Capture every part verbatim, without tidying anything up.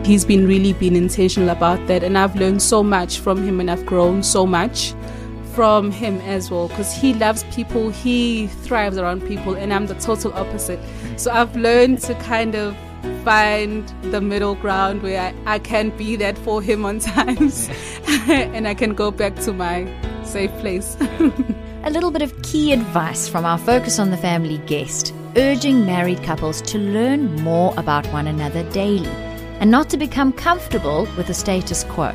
He's been really been intentional about that, and I've learned so much from him, and I've grown so much from him as well, because he loves people, he thrives around people, and I'm the total opposite. So I've learned to kind of find the middle ground where I, I can be that for him on times and I can go back to my safe place. A little bit of key advice from our Focus on the Family guest, urging married couples to learn more about one another daily and not to become comfortable with the status quo.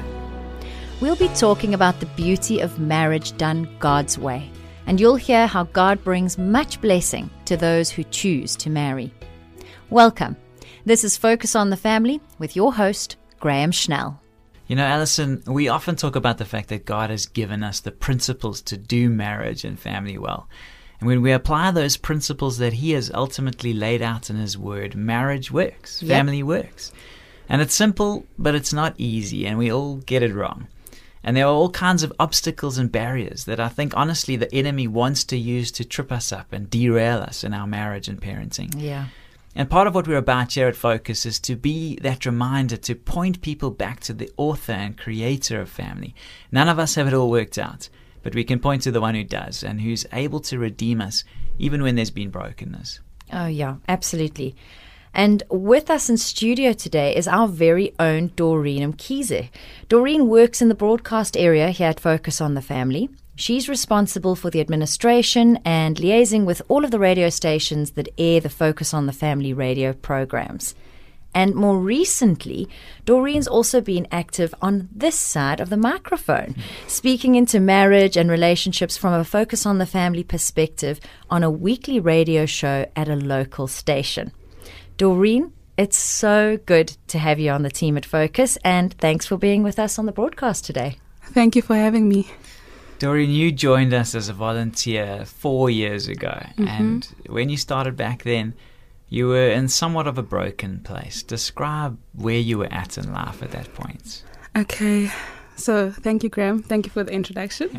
We'll be talking about the beauty of marriage done God's way, and you'll hear how God brings much blessing to those who choose to marry. Welcome. This is Focus on the Family with your host, Graham Schnell. You know, Alison, we often talk about the fact that God has given us the principles to do marriage and family well. And when we apply those principles that He has ultimately laid out in His Word, marriage works, Yep. family works. And it's simple, but it's not easy, and we all get it wrong. And there are all kinds of obstacles and barriers that I think, honestly, the enemy wants to use to trip us up and derail us in our marriage and parenting. Yeah. And part of what we're about here at Focus is to be that reminder to point people back to the author and creator of family. None of us have it all worked out, but we can point to the one who does and who's able to redeem us even when there's been brokenness. Oh, yeah, absolutely. And with us in studio today is our very own Doreen Mkhize. Doreen works in the broadcast area here at Focus on the Family. She's responsible for the administration and liaising with all of the radio stations that air the Focus on the Family radio programs. And more recently, Doreen's also been active on this side of the microphone, speaking into marriage and relationships from a Focus on the Family perspective on a weekly radio show at a local station. Doreen, it's so good to have you on the team at Focus, and thanks for being with us on the broadcast today. Thank you for having me. Doreen, you joined us as a volunteer four years ago. Mm-hmm. And when you started back then, you were in somewhat of a broken place. Describe where you were at in life at that point. Okay, so thank you, Graham. Thank you for the introduction.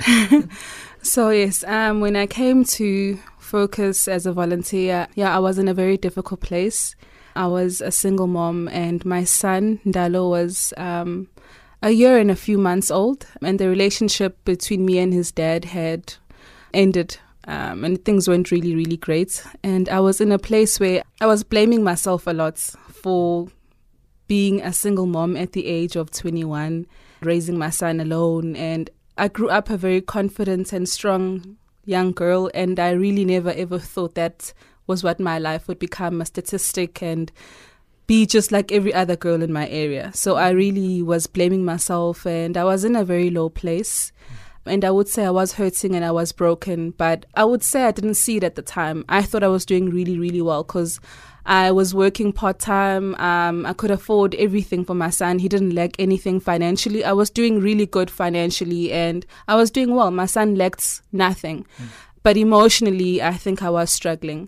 So yes, um, when I came to Focus as a volunteer, yeah, I was in a very difficult place. I was a single mom, and my son, Ndalo, was um, a year and a few months old, and the relationship between me and his dad had ended, um, and things went really, really great. And I was in a place where I was blaming myself a lot for being a single mom at the age of twenty-one, raising my son alone. And I grew up a very confident and strong young girl, and I really never ever thought that was what my life would become, a statistic and be just like every other girl in my area. So I really was blaming myself, and I was in a very low place. And I would say I was hurting and I was broken, but I would say I didn't see it at the time. I thought I was doing really, really well because I was working part-time. Um, I could afford everything for my son. He didn't lack anything financially. I was doing really good financially, and I was doing well. My son lacked nothing. Mm. But emotionally, I think I was struggling.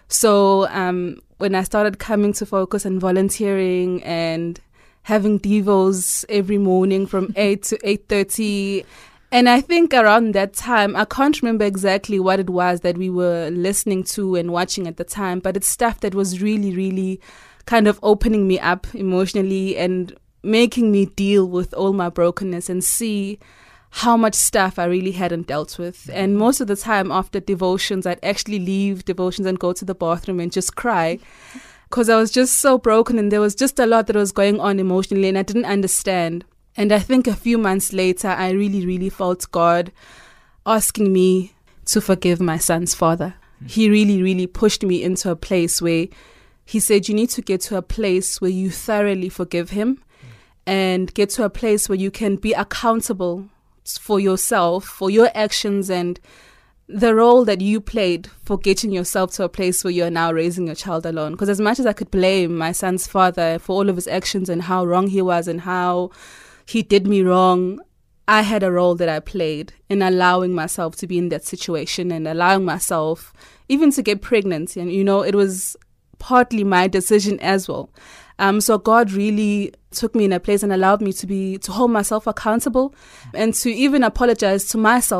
So um, when I started coming to Focus and volunteering and having devos every morning from eight to eight thirty, and I think around that time, I can't remember exactly what it was that we were listening to and watching at the time, but it's stuff that was really, really kind of opening me up emotionally and making me deal with all my brokenness and see how much stuff I really hadn't dealt with. And most of the time after devotions, I'd actually leave devotions and go to the bathroom and just cry because I was just so broken, and there was just a lot that was going on emotionally and I didn't understand. And I think a few months later, I really, really felt God asking me to forgive my son's father. Mm-hmm. He really, really pushed me into a place where He said, you need to get to a place where you thoroughly forgive him mm-hmm. and get to a place where you can be accountable for yourself, for your actions and the role that you played for getting yourself to a place where you're now raising your child alone. Because as much as I could blame my son's father for all of his actions and how wrong he was and how he did me wrong, I had a role that I played in allowing myself to be in that situation and allowing myself even to get pregnant. And, you know, it was partly my decision as well. Um, so God really took me in a place and allowed me to be, to hold myself accountable and to even apologize to myself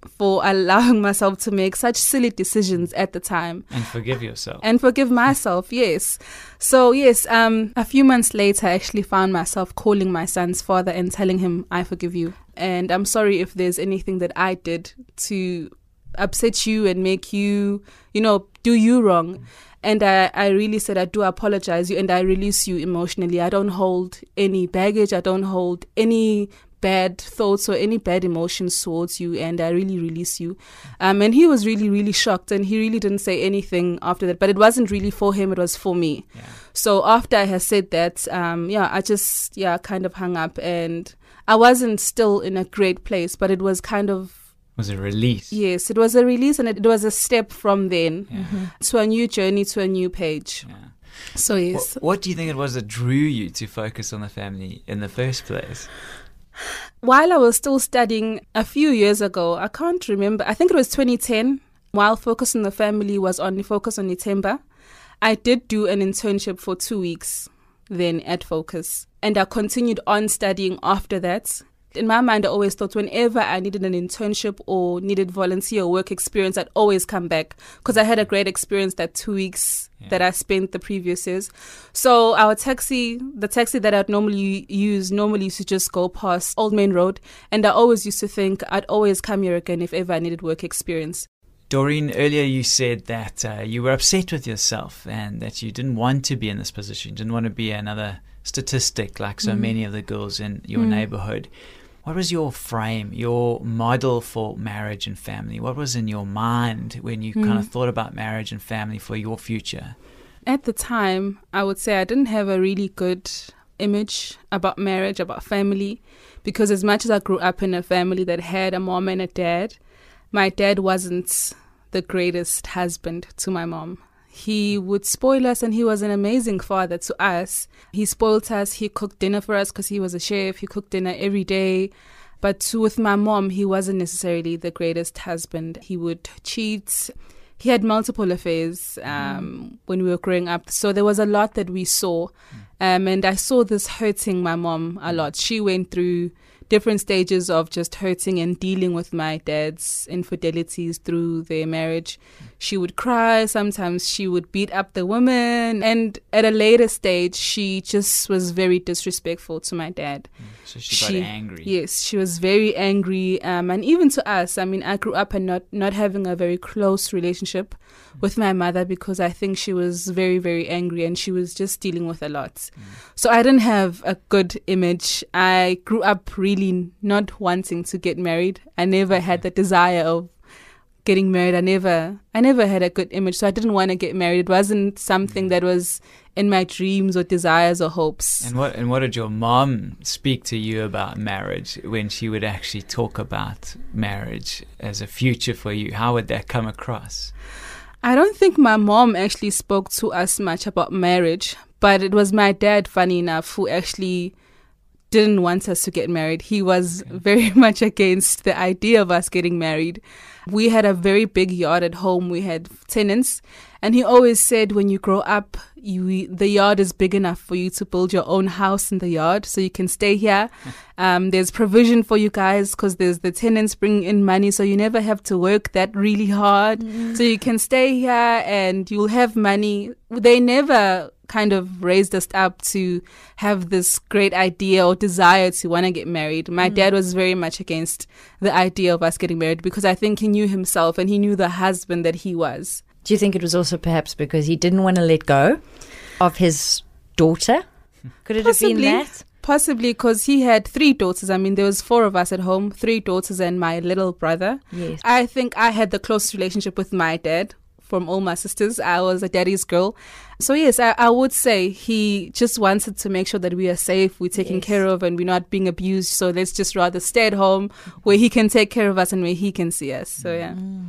for allowing myself to make such silly decisions at the time. And forgive yourself. And forgive myself, yes. So, yes, um, a few months later, I actually found myself calling my son's father and telling him, I forgive you. And I'm sorry if there's anything that I did to upset you and make you, you know, do you wrong. And I, I really said, I do apologize you and I release you emotionally. I don't hold any baggage. I don't hold any bad thoughts or any bad emotions towards you, and I really release you. Um, and he was really, really shocked, and he really didn't say anything after that. But it wasn't really for him, it was for me. Yeah. So after I had said that, um, yeah, I just, yeah, kind of hung up, and I wasn't still in a great place, but it was kind of... It was a release. Yes, it was a release, and it, it was a step from then Yeah. mm-hmm. to a new journey, to a new page. Yeah. So yes. What, what do you think it was that drew you to focus on the family in the first place? While I was still studying a few years ago, I can't remember, I think it was twenty ten, while Focus on the Family was on Focus on Itemba, I did do an internship for two weeks then at Focus. And I continued on studying after that. In my mind, I always thought whenever I needed an internship or needed volunteer work experience, I'd always come back because I had a great experience that two weeks yeah. that I spent the previous years. So our taxi, the taxi that I'd normally use, normally used to just go past Old Main Road. And I always used to think I'd always come here again if ever I needed work experience. Doreen, earlier you said that uh, you were upset with yourself and that you didn't want to be in this position, you didn't want to be another statistic like so mm. many of the girls in your mm. neighborhood. What was your frame, your model for marriage and family? What was in your mind when you mm. kind of thought about marriage and family for your future? At the time, I would say I didn't have a really good image about marriage, about family, because as much as I grew up in a family that had a mom and a dad, my dad wasn't the greatest husband to my mom. He would spoil us, and he was an amazing father to us. He spoiled us. He cooked dinner for us because he was a chef. He cooked dinner every day. But to, with my mom, he wasn't necessarily the greatest husband. He would cheat. He had multiple affairs um, mm. when we were growing up. So there was a lot that we saw. Mm. Um, and I saw this hurting my mom a lot. She went through different stages of just hurting and dealing with my dad's infidelities through their marriage. She would cry. Sometimes she would beat up the woman. And at a later stage, she just was very disrespectful to my dad. So she, she got angry. Yes, she was very angry. Um, and even to us, I mean, I grew up and not, not having a very close relationship with my mother because I think she was very, very angry and she was just dealing with a lot. Mm. So I didn't have a good image. I grew up really not wanting to get married. I never had the desire of getting married. I never, I never had a good image. So I didn't want to get married. It wasn't something that was in my dreams or desires or hopes. And what and what did your mom speak to you about marriage when she would actually talk about marriage as a future for you? How would that come across? I don't think my mom actually spoke to us much about marriage, but it was my dad, funny enough, who actually didn't want us to get married. He was okay. very much against the idea of us getting married. We had a very big yard at home. We had tenants. And he always said, when you grow up, you, the yard is big enough for you to build your own house in the yard so you can stay here. Um, there's provision for you guys because there's the tenants bringing in money, so you never have to work that really hard. Mm. So you can stay here and you'll have money. They never kind of raised us up to have this great idea or desire to want to get married. My mm. dad was very much against the idea of us getting married because I think he knew himself and he knew the husband that he was. Do you think it was also perhaps because he didn't want to let go of his daughter? Could it Possibly. have been that? Possibly, because he had three daughters. I mean, there was four of us at home, three daughters and my little brother. Yes. I think I had the closest relationship with my dad from all my sisters. I was a daddy's girl. So yes, I, I would say he just wanted to make sure that we are safe, we're taken yes. care of, and we're not being abused. So let's just rather stay at home where he can take care of us and where he can see us. So yeah. Mm.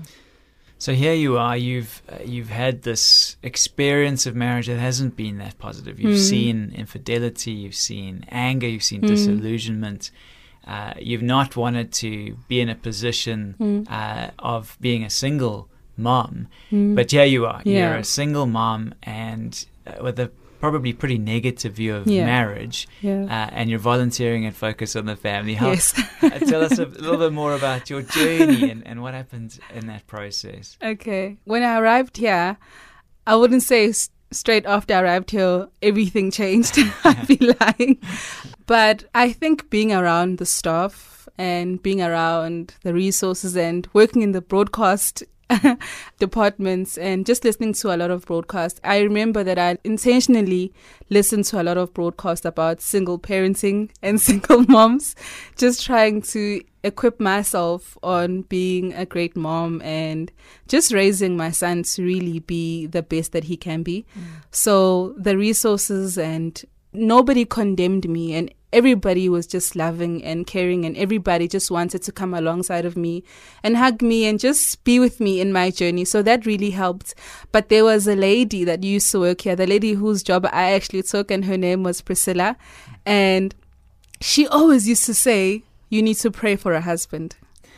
So here you are, you've uh, you've had this experience of marriage that hasn't been that positive. You've mm. seen infidelity, you've seen anger, you've seen mm. disillusionment. Uh, you've not wanted to be in a position mm. uh, of being a single mom. Mm. But here you are, yeah. you're a single mom and uh, with a probably pretty negative view of Yeah. marriage, Yeah. uh, and you're volunteering and focus on the family. How, Yes. uh, tell us a little bit more about your journey and, and what happened in that process. Okay. When I arrived here, I wouldn't say s- straight after I arrived here, everything changed. I'd be lying. But I think being around the staff and being around the resources and working in the broadcast departments and just listening to a lot of broadcasts, I remember that I intentionally listened to a lot of broadcasts about single parenting and single moms, just trying to equip myself on being a great mom and just raising my son to really be the best that he can be. Mm. So the resources, and nobody condemned me, and everybody was just loving and caring, and everybody just wanted to come alongside of me and hug me and just be with me in my journey. So that really helped. But there was a lady that used to work here, the lady whose job I actually took, and her name was Priscilla. And she always used to say, you need to pray for a husband.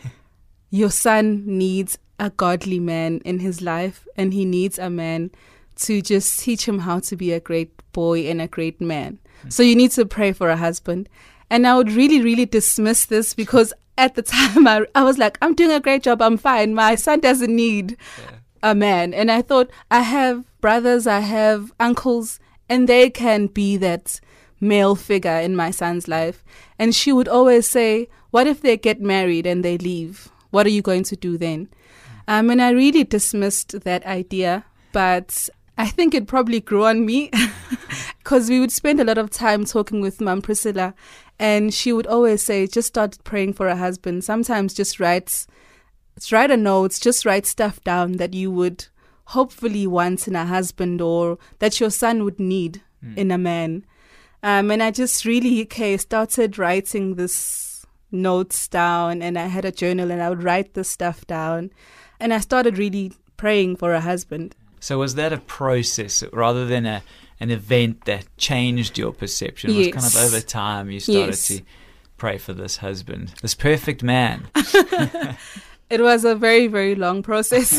Your son needs a godly man in his life, and he needs a man to just teach him how to be a great boy and a great man. So you need to pray for a husband. And I would really, really dismiss this because at the time I, I was like, I'm doing a great job. I'm fine. My son doesn't need yeah. a man. And I thought, I have brothers, I have uncles, and they can be that male figure in my son's life. And she would always say, what if they get married and they leave? What are you going to do then? Um, and I really dismissed that idea. But I think it probably grew on me because we would spend a lot of time talking with Mom Priscilla, and she would always say, just start praying for a husband. Sometimes just write, write a note, just write stuff down that you would hopefully want in a husband or that your son would need mm. in a man. Um, and I just really okay, started writing this notes down, and I had a journal and I would write this stuff down, and I started really praying for a husband. So was that a process rather than a an event that changed your perception? It Yes. was kind of over time you started Yes. to pray for this husband, this perfect man. It was a very, very long process.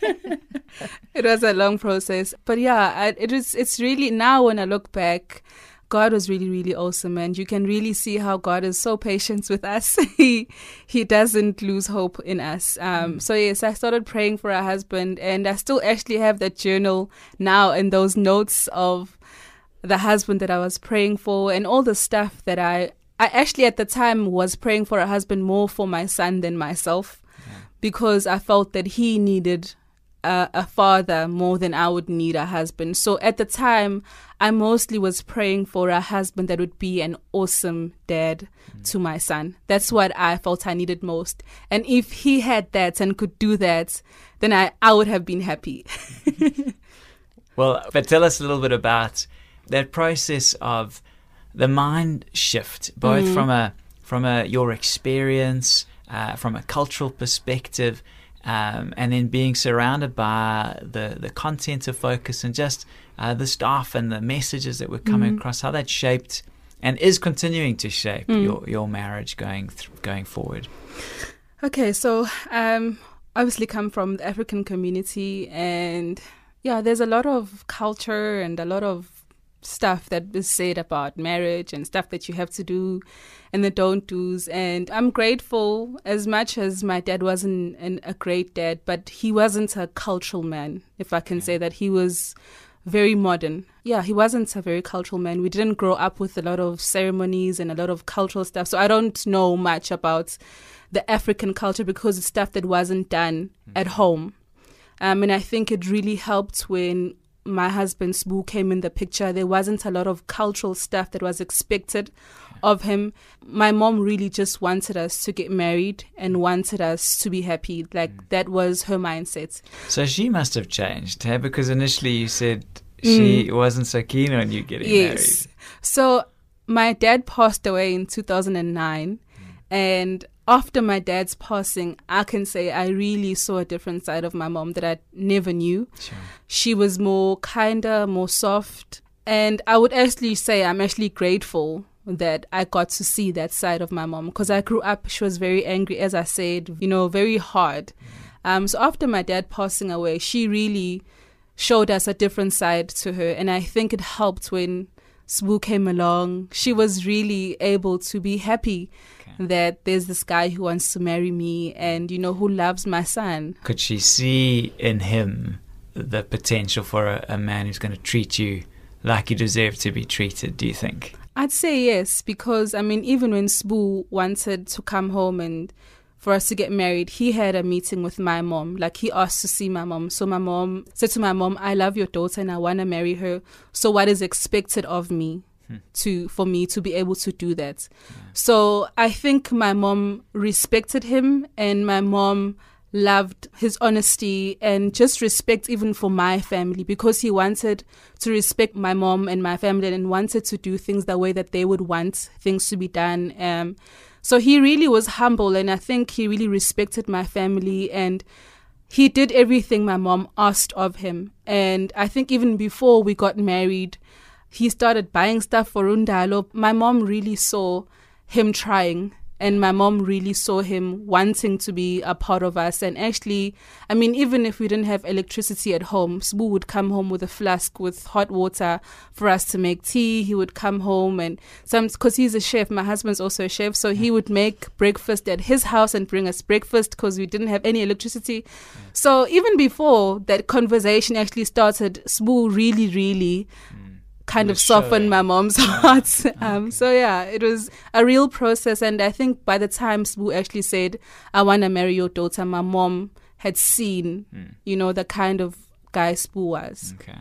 It was a long process. But yeah, I, it is, it's really, now when I look back, God was really, really awesome. And you can really see how God is so patient with us. he he doesn't lose hope in us. Um, mm. So yes, I started praying for a husband, and I still actually have that journal now and those notes of the husband that I was praying for and all the stuff that I, I actually at the time was praying for a husband more for my son than myself yeah. because I felt that he needed a, a father more than I would need a husband. So at the time, I mostly was praying for a husband that would be an awesome dad mm. to my son. That's what I felt I needed most. And if he had that and could do that, then I, I would have been happy. Well, but tell us a little bit about that process of the mind shift, both mm. from a from a your experience, uh, from a cultural perspective, um, and then being surrounded by the, the content of Focus and just uh, the staff and the messages that were coming mm. across, how that shaped and is continuing to shape mm. your, your marriage going th- going forward. Okay, so um, obviously come from the African community, and yeah, there's a lot of culture and a lot of stuff that is said about marriage and stuff that you have to do and the don't do's. And I'm grateful, as much as my dad wasn't an, a great dad, but he wasn't a cultural man, if I can say that. He was very modern. Yeah, he wasn't a very cultural man. We didn't grow up with a lot of ceremonies and a lot of cultural stuff. So I don't know much about the African culture because it's stuff that wasn't done mm-hmm. at home. Um, and I think it really helped when my husband's boo came in the picture. There wasn't a lot of cultural stuff that was expected of him. My mom really just wanted us to get married and wanted us to be happy. Like mm. that was her mindset. So she must have changed, huh? Because initially you said she mm. wasn't so keen on you getting yes. married. Yes. So my dad passed away in two thousand nine, mm. and after my dad's passing, I can say I really saw a different side of my mom that I never knew. Sure. She was more kinder, more soft. And I would actually say I'm actually grateful that I got to see that side of my mom, because I grew up, she was very angry, as I said, you know, very hard. Mm. Um, so after my dad passing away, she really showed us a different side to her. And I think it helped when Sbu came along. She was really able to be happy okay. that there's this guy who wants to marry me and, you know, who loves my son. Could she see in him the potential for a, a man who's going to treat you like you deserve to be treated, do you think? I'd say yes, because, I mean, even when Sbu wanted to come home and for us to get married, he had a meeting with my mom. Like, he asked to see my mom. So my mom said to my mom, I love your daughter and I want to marry her. So what is expected of me hmm. to for me to be able to do that? Yeah. So I think my mom respected him, and my mom loved his honesty and just respect even for my family, because he wanted to respect my mom and my family and wanted to do things the way that they would want things to be done. Um, So he really was humble, and I think he really respected my family, and he did everything my mom asked of him. And I think even before we got married, he started buying stuff for Undalo. My mom really saw him trying, and my mom really saw him wanting to be a part of us. And actually, I mean, even if we didn't have electricity at home, Sbu would come home with a flask with hot water for us to make tea. He would come home and some, because he's a chef, my husband's also a chef, so he would make breakfast at his house and bring us breakfast because we didn't have any electricity. Yeah. So even before that conversation actually started, Sbu really, really mm. kind of softened my mom's heart. Um, okay. So yeah, it was a real process. And I think by the time Sbu actually said, I want to marry your daughter, my mom had seen, mm. you know, the kind of guy Sbu was. Okay.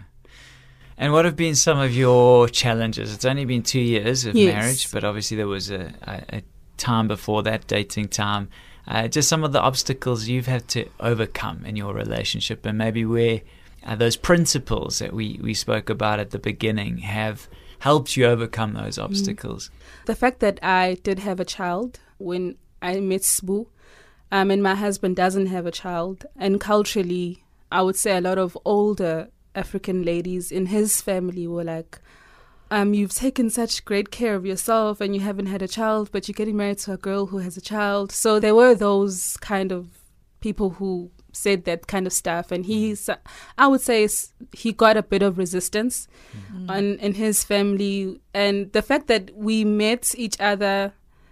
And what have been some of your challenges? It's only been two years of yes. marriage, but obviously there was a, a, a time before that, dating time. Uh, just some of the obstacles you've had to overcome in your relationship, and maybe where Uh, those principles that we, we spoke about at the beginning have helped you overcome those obstacles. Mm. The fact that I did have a child when I met Sbu, um, and my husband doesn't have a child, and culturally, I would say a lot of older African ladies in his family were like, um, you've taken such great care of yourself and you haven't had a child, but you're getting married to a girl who has a child. So there were those kind of people who said that kind of stuff, and he's, I would say he got a bit of resistance mm-hmm. on, in his family. And the fact that we met each other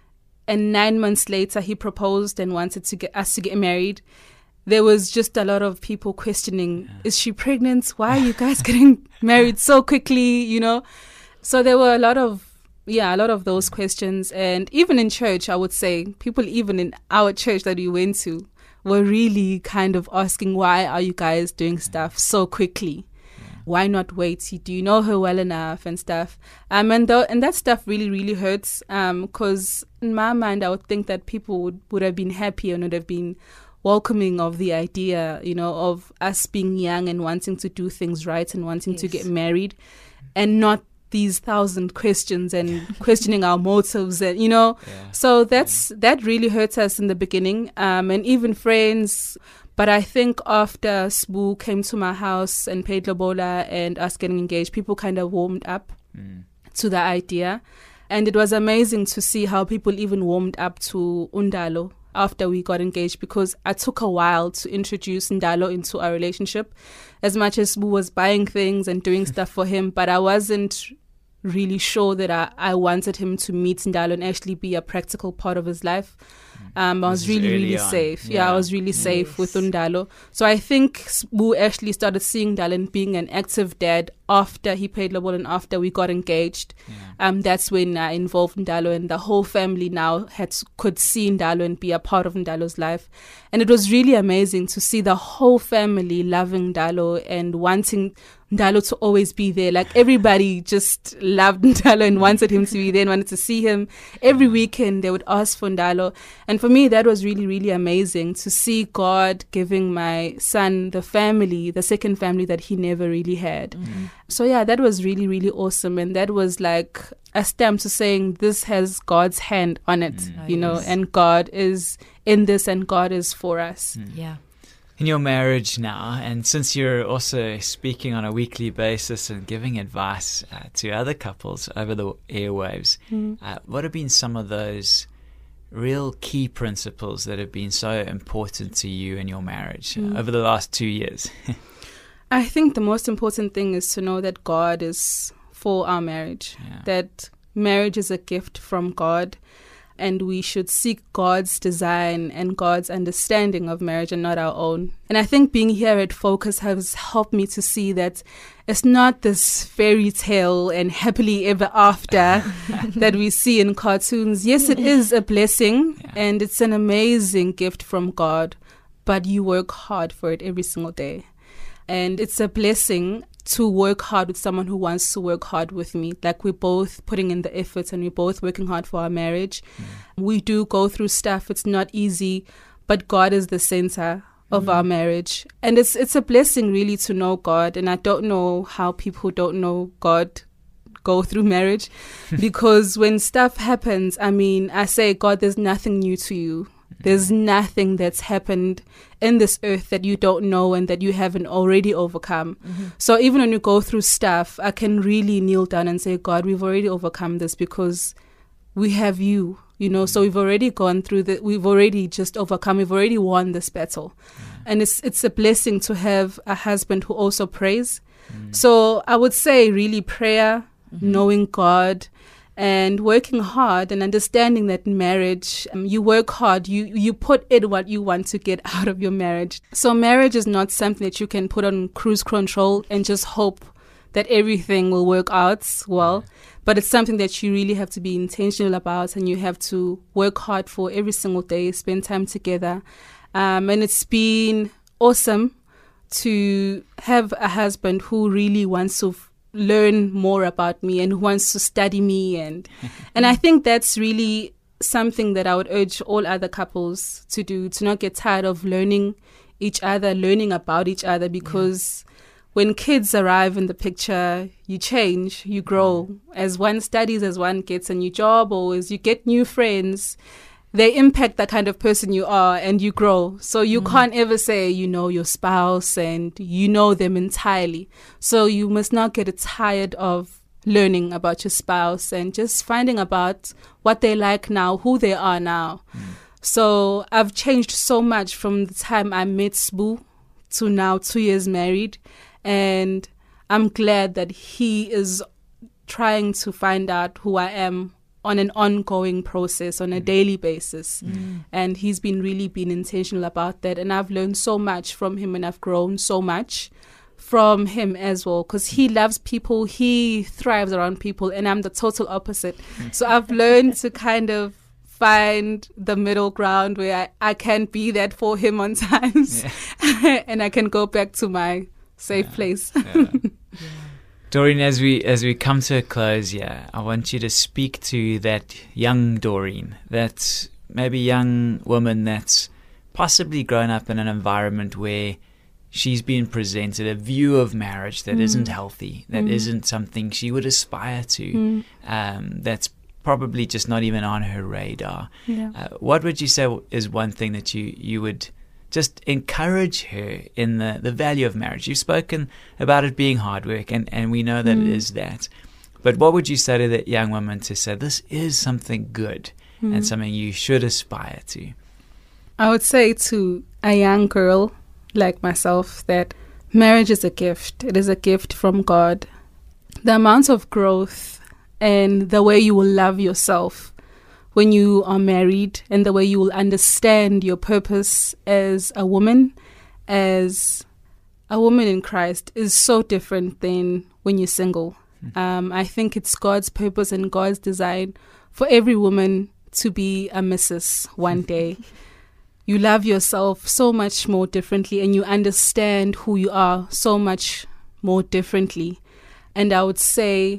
and nine months later he proposed and wanted to get us to get married, there was just a lot of people questioning, yeah. is she pregnant? Why are you guys getting married so quickly? You know, so there were a lot of Yeah, a lot of those questions. And even in church, I would say people even in our church that we went to were really kind of asking, why are you guys doing stuff so quickly? Yeah. Why not wait? Do you know her well enough and stuff? Um, and, th- and that stuff really, really hurts because um, in my mind, I would think that people would, would have been happy and would have been welcoming of the idea, you know, of us being young and wanting to do things right and wanting yes. to get married, and not these thousand questions and questioning our motives, and you know, yeah. so that's yeah. that really hurts us in the beginning, um, and even friends. But I think after Sbu came to my house and paid lobola and us getting engaged, people kind of warmed up mm. to the idea, and it was amazing to see how people even warmed up to Undalo after we got engaged, because it took a while to introduce Ndalo into our relationship. As much as Sbu was buying things and doing stuff for him, but I wasn't really sure that I, I wanted him to meet Ndalo and actually be a practical part of his life. Um, I was really, really on. safe. Yeah. yeah, I was really yes. safe with Ndalo. So I think Sbu actually started seeing Ndalo and being an active dad after he paid lobola and after we got engaged. Yeah. Um, that's when I involved Ndalo, and the whole family now had could see Ndalo and be a part of Ndalo's life. And it was really amazing to see the whole family loving Ndalo and wanting Ndalo to always be there. Like everybody just loved Ndalo and wanted him to be there and wanted to see him. Every weekend they would ask for Ndalo. And for me, that was really, really amazing to see God giving my son the family, the second family that he never really had. Mm-hmm. So yeah, that was really, really awesome. And that was like a stamp to saying this has God's hand on it, mm. you know, and God is in this and God is for us. Mm. Yeah. In your marriage now, and since you're also speaking on a weekly basis and giving advice uh, to other couples over the airwaves, mm. uh, what have been some of those real key principles that have been so important to you in your marriage uh, mm. over the last two years? I think the most important thing is to know that God is for our marriage, Yeah. that marriage is a gift from God, and we should seek God's design and God's understanding of marriage and not our own. And I think being here at Focus has helped me to see that it's not this fairy tale and happily ever after that we see in cartoons. Yes, it is a blessing, Yeah. and it's an amazing gift from God, but you work hard for it every single day. And it's a blessing to work hard with someone who wants to work hard with me. Like, we're both putting in the efforts and we're both working hard for our marriage. Mm. We do go through stuff. It's not easy, but God is the center of mm. our marriage. And it's it's a blessing really to know God. And I don't know how people who don't know God go through marriage, because when stuff happens, I mean, I say, God, there's nothing new to you. There's nothing that's happened in this earth that you don't know and that you haven't already overcome. Mm-hmm. So even when you go through stuff, I can really kneel down and say, God, we've already overcome this because we have you, you know, so we've already gone through the, we've already just overcome, we've already won this battle. Mm. And it's it's a blessing to have a husband who also prays. Mm. So I would say really prayer, mm-hmm. knowing God, and working hard and understanding that in marriage, um, you work hard, you, you put in what you want to get out of your marriage. So marriage is not something that you can put on cruise control and just hope that everything will work out well. But it's something that you really have to be intentional about, and you have to work hard for every single day, spend time together. Um, and it's been awesome to have a husband who really wants to f- learn more about me and who wants to study me, and and I think that's really something that I would urge all other couples to do, to not get tired of learning each other, learning about each other, because yeah. when kids arrive in the picture, you change, you grow. As one studies, as one gets a new job, or as you get new friends, they impact the kind of person you are, and you grow. So you mm. can't ever say you know your spouse and you know them entirely. So you must not get tired of learning about your spouse and just finding about what they like now, who they are now. Mm. So I've changed so much from the time I met Sbu to now two years married. And I'm glad that he is trying to find out who I am on an ongoing process, on a daily basis. Mm. And he's been really been intentional about that. And I've learned so much from him, and I've grown so much from him as well, because he loves people, he thrives around people, and I'm the total opposite. So I've learned to kind of find the middle ground where I, I can be that for him on times, yeah. and I can go back to my safe yeah. place. Yeah. yeah. Doreen, as we as we come to a close here, I want you to speak to that young Doreen, that maybe young woman that's possibly grown up in an environment where she's been presented a view of marriage that mm. isn't healthy, that mm. isn't something she would aspire to, mm. um, that's probably just not even on her radar. Yeah. Uh, what would you say is one thing that you, you would just encourage her in the, the value of marriage? You've spoken about it being hard work, and, and we know that mm. it is that. But what would you say to that young woman to say this is something good mm. and something you should aspire to? I would say to a young girl like myself that marriage is a gift. It is a gift from God. The amount of growth and the way you will love yourself when you are married, and the way you will understand your purpose as a woman, as a woman in Christ, is so different than when you're single. Mm. Um, I think it's God's purpose and God's design for every woman to be a missus one day. You love yourself so much more differently, and you understand who you are so much more differently. And I would say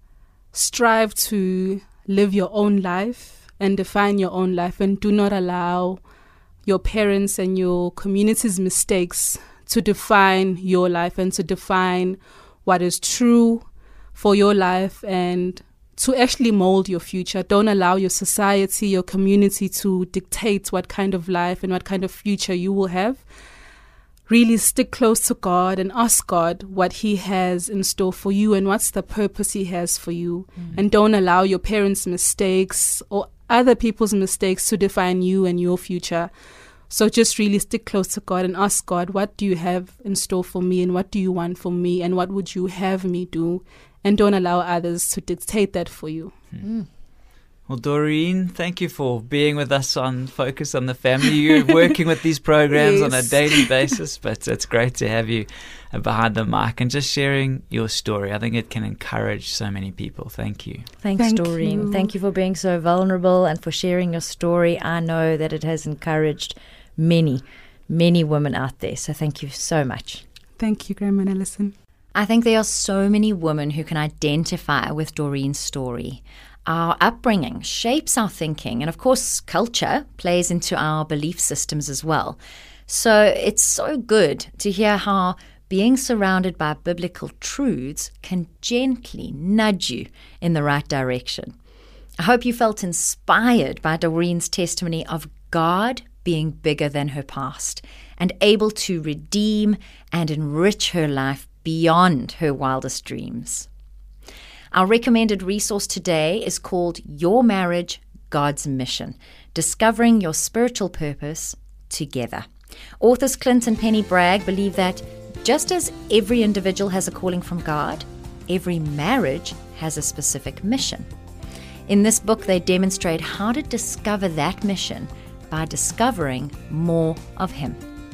strive to live your own life and define your own life, and do not allow your parents and your community's mistakes to define your life and to define what is true for your life and to actually mold your future. Don't allow your society, your community to dictate what kind of life and what kind of future you will have. Really stick close to God and ask God what He has in store for you and what's the purpose He has for you. Mm. And don't allow your parents' mistakes or other people's mistakes to define you and your future. So just really stick close to God and ask God, what do you have in store for me, and what do you want for me, and what would you have me do? And don't allow others to dictate that for you. Mm. Well, Doreen, thank you for being with us on Focus on the Family. You're working with these programs Yes. on a daily basis, but it's great to have you behind the mic and just sharing your story. I think it can encourage so many people. Thank you. Thanks, Thank Doreen. you. Thank you for being so vulnerable and for sharing your story. I know that it has encouraged many, many women out there. So thank you so much. Thank you, Graham and Alison. I think there are so many women who can identify with Doreen's story. Our upbringing shapes our thinking, and of course, culture plays into our belief systems as well. So it's so good to hear how being surrounded by biblical truths can gently nudge you in the right direction. I hope you felt inspired by Doreen's testimony of God being bigger than her past and able to redeem and enrich her life beyond her wildest dreams. Our recommended resource today is called Your Marriage, God's Mission, Discovering Your Spiritual Purpose Together. Authors Clint and Penny Bragg believe that just as every individual has a calling from God, every marriage has a specific mission. In this book, they demonstrate how to discover that mission by discovering more of Him.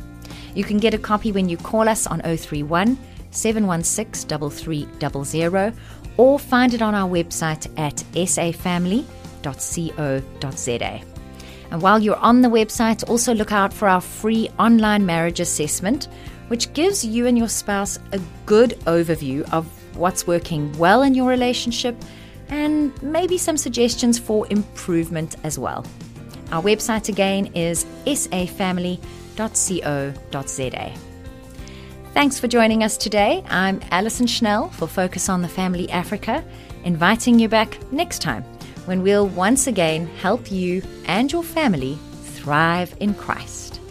You can get a copy when you call us on oh three one, seven one six, three three zero zero or find it on our website at s a family dot co dot z a. And while you're on the website, also look out for our free online marriage assessment, which gives you and your spouse a good overview of what's working well in your relationship and maybe some suggestions for improvement as well. Our website again is s a family dot co dot z a. Thanks for joining us today. I'm Alison Schnell for Focus on the Family Africa, inviting you back next time when we'll once again help you and your family thrive in Christ.